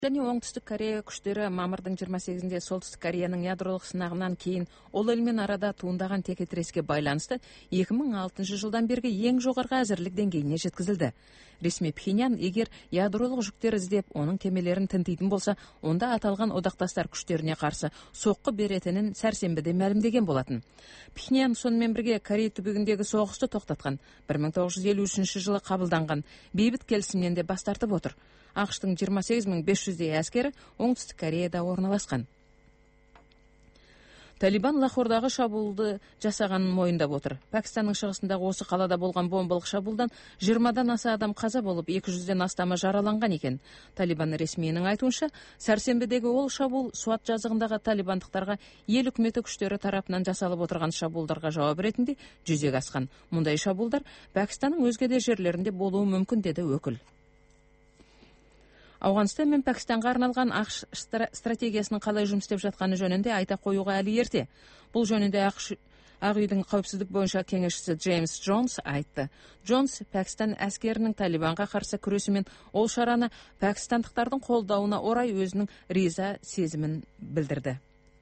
Және оңтүстік Корея күштері мамырдың 28-інде солтүстік Кореяның ядролық сынағынан кейін ол елмен арада туындаған текетіреске байланысты 2006 жылдан бергі ең жоғарғы әзірлік деңгейіне жеткізілді. Ресми Пхеньян егер ядролық жүктер іздеп, оның кемелерін тінтейтін болса, онда аталған одақтастар күштеріне қарсы соққы беретінін сәрсенбіде мәлімдеген болатын. Пхеньян сонымен бірге Корея түбегіндегі соғысты тоқтатқан 1953 жылы қабылданған бейбіт келісімнен де бас тартып отыр. ақш-тың 28.500 әскері оңтүстік Кореяда орналасқан. Талибан Лахордағы шабуылды жасағанын мойындап отыр. Пәкістанның шығысындағы осы қалада болған бомбалық шабуылдан 20-дан аса адам қаза болып, 200-ден астамы жараланған екен. Талибан ресмиінің айтуынша, сәрсенбідегі ол шабуыл Суат жазығындағы талибандықтарға ел үкіметі күштері тарапынан жасалып отырған шабуылдарға жауап ретінде жүзеге асқан. Мұндай шабуылдар Пәкістанның өзге де жерлерінде болуы мүмкін, деді өкіл. Ауғанстан мен Пәкістанға арналған ақш стратегиясының қалай жұмыс істеп жатқаны жөнінде айта қоюға әлі ерте. Бұл жөнінде Ақ үйдің қауіпсіздік бойынша кеңесшісі Джеймс Джонс айтты. Джонс Пәкістан әскерінің Талибанға қарсы күресі мен ол шараны пәкістандықтардың қолдауына орай өзінің риза сезімін білдірді.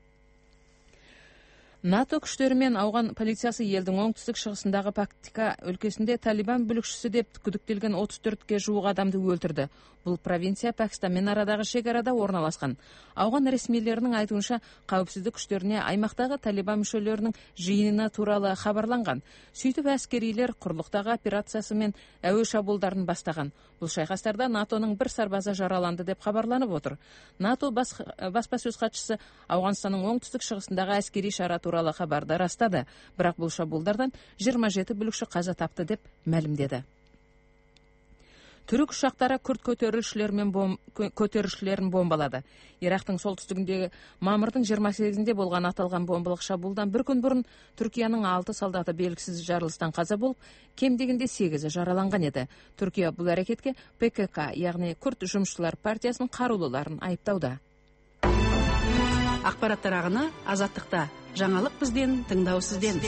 НАТО күштері мен ауған полициясы елдің оңтүстік шығысындағы Пактика өлкесінде Талибан бүлікшісі деп күдіктелген 34-ке жуық адамды өлтірді. Бұл провинция Пәкістанмен арадағы шекарада орналасқан. Ауған ресмилерінің айтуынша, қауіпсіздік күштеріне аймақтағы Талибан мүшелерінің жиыны туралы хабарланған. Сөйтіп әскерилер құрлықтағы операциясы мен әуе шабуылдарын бастаған. Бұл шайқастарда НАТОның бір сарбазы жараланды деп хабарланып отыр. НАТО баспасөз хатшысы Ауғанстанның оңтүстік шығысындағы әскери шара туралы хабарды растады, бірақ бұл шабуылдардан 27 бүлікші қаза тапты деп мәлімдеді. Түрік ұшақтары күрд көтерілісшілерін бомбалады. Ирактың солтүстігіндегі мамырдың 28-інде болған аталған бомбалық шабуылдан бір күн бұрын Түркияның 6 солдаты белгісіз жарылыстан қаза болып, кем дегенде 8-і жараланған еді. Түркия бұл әрекетке ПКК, яғни Күрд жұмысшылар партиясының қарулыларын айыптауда. Ақпараттар ағыны Азаттықта. Жаңалық бізден, тыңдау сізден.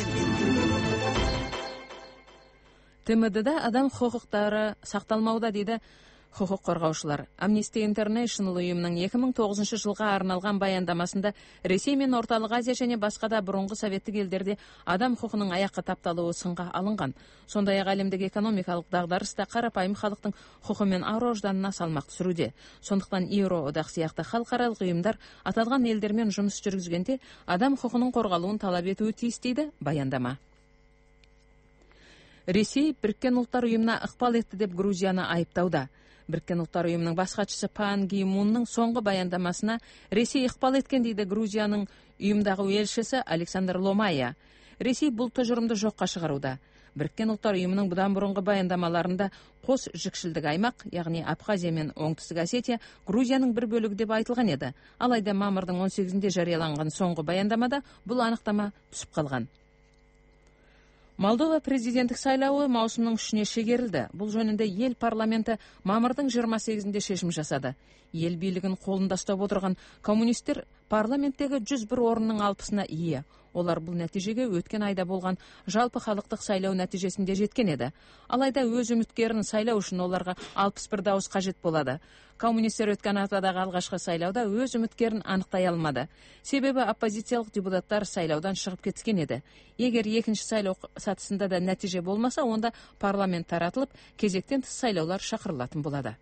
ТМД-да адам құқықтары сақталмауда, дейді құқық қорғаушылар. Amnesty International ұйымының 2009 жылға арналған баяндамасында Ресей мен Орталық Азия және басқа да бұрынғы советтік елдерде адам құқының аяққа тапталуы сынға алынған. Сондай-ақ әлемдегі экономикалық дағдарыста қарапайым халықтың құқы мен ар-ожданына салмақ түсіруде. Сондықтан Еуроодақ сияқты халықаралық ұйымдар аталған елдермен жұмыс жүргізгенде адам құқының қорғалуын талап етуі тиіс, дейді баяндама. Ресей Біріккен ұлттар ұйымына ықпал етті деп Грузияны айыптауда. Біріккен ұлттар ұйымының бас хатшысы Пан Ги Мунның соңғы баяндамасына Ресей ықпал еткен, дейді Грузияның ұйымдағы елшісі Александр Ломая. Ресей бұл тұжырымды жоққа шығаруда. Біріккен ұлттар ұйымының бұдан бұрынғы баяндамаларында қос жікшілдік аймақ, яғни Абхазия мен Оңтүстік Осетия Грузияның бір бөлігі деп айтылған еді. Алайда мамырдың 18-інде жарияланған соңғы баяндамада бұл анықтама түсіп қалған. Молдова президенттік сайлауы маусымның 3-іне шегерілді. Бұл жөнінде ел парламенті мамырдың 28-інде шешім жасады. Ел билігін қолында ұстап отырған коммунистер парламенттегі 101 орынның 60-ына ие. Олар бұл нәтижеге өткен айда болған жалпы халықтық сайлау нәтижесінде жеткен еді. Алайда өз үміткерін сайлау үшін оларға 61 дауыс қажет болады. Коммунистер өткен аптадағы алғашқы сайлауда өз үміткерін анықтай алмады. Себебі оппозициялық депутаттар сайлаудан шығып кеткен еді. Егер екінші сайлау сатысында да нәтиже болмаса, онда парламент таратылып, кезектен тыс сайлаулар шақырылатын болады.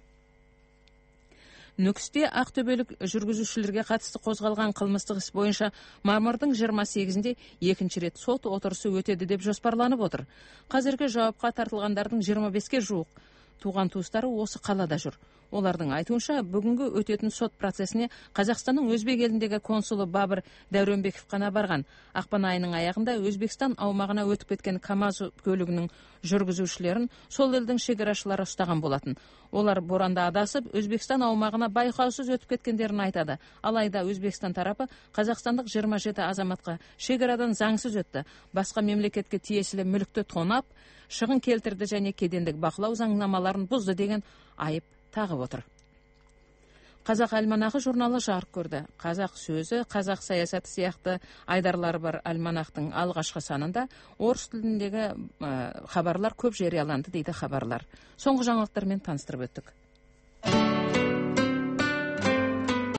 Нүкісте ақтөбелік жүргізушілерге қатысты қозғалған қылмыстық іс бойынша мамырдың 28-інде екінші рет сот отырысы өтеді деп жоспарланып отыр. Қазіргі жауапқа тартылғандардың 25-ке жуық туған туыстары осы қалада жүр. Олардың айтуынша, бүгінгі өтетін сот процесіне Қазақстанның Өзбек еліндегі консулы Бабыр Дәуренбеков қана барған. Ақпан айының аяғында Өзбекстан аумағына өтіп кеткен КАМАЗ көлігінің жүргізушілерін сол елдің шекарашылары ұстаған болатын. Олар боранда адасып, Өзбекстан аумағына байқаусыз өтіп кеткендерін айтады. Алайда Өзбекстан тарапы қазақстандық 27 азаматқа шекарадан заңсыз өтті, басқа мемлекетке тиесілі мүлікті тонап, шығын келтірді және кедендік бақылау заңнамаларын бұзды деген айып тағып отыр. Қазақ альманахы журналы жарық көрді. Қазақ сөзі, қазақ саясаты сияқты айдарлары бар альманахтың алғашқы санында орыс тіліндегі хабарлар көп жарияланды, дейді хабарлар. Соңғы жаңалықтармен таныстырып өттік.